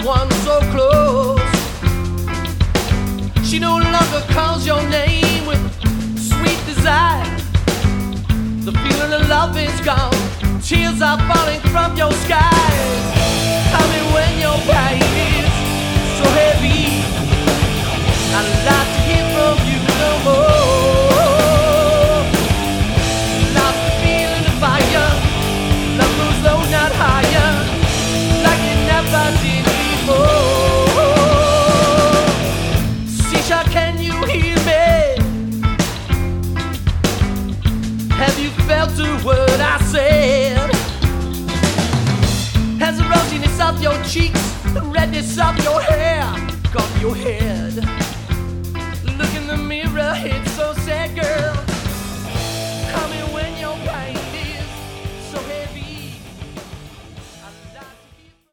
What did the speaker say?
someone so close. She no longer calls your name with sweet desire. The feeling of love is gone. Tears are falling from your skies. Tell me when your pain is so heavy, I'd like to hear from you no more. Lost the feeling of fire. Love goes low, not higher, like it never did before. Sisha, can you hear me? Have you felt the word I said? Has the rosiness of your cheeks, the redness of your hair, gone to your head? Look in the mirror, it's